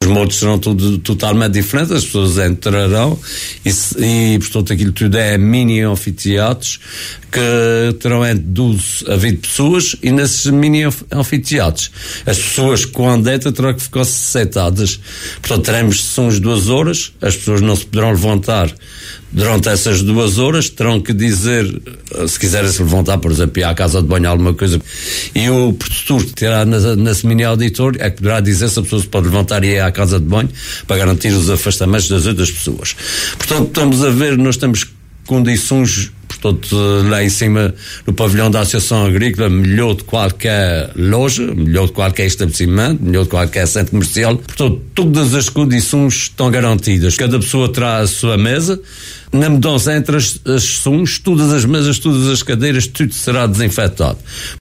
modos serão totalmente diferentes, as pessoas entrarão e portanto aquilo tudo é mini anfiteatros que terão entre 12 a 20 pessoas, e nesses mini anfiteatros as pessoas quando entram terão que ficar sentadas. Portanto teremos sessões de 2 horas, as pessoas não se poderão levantar durante essas 2 horas, terão que dizer, se quiserem se levantar, por exemplo, ir à casa de banho, alguma coisa, e o professor que terá nesse mini auditório é que poderá dizer se a pessoa se pode levantar e ir à casa de banho para garantir os afastamentos das outras pessoas. Portanto, estamos a ver, nós temos condições, portanto, lá em cima no pavilhão da Associação Agrícola, melhor de qualquer loja, melhor de qualquer estabelecimento, melhor de qualquer centro comercial. Portanto, todas as condições estão garantidas. Cada pessoa terá a sua mesa. Na mudança entre as sessões, todas as mesas, todas as cadeiras, tudo será desinfetado.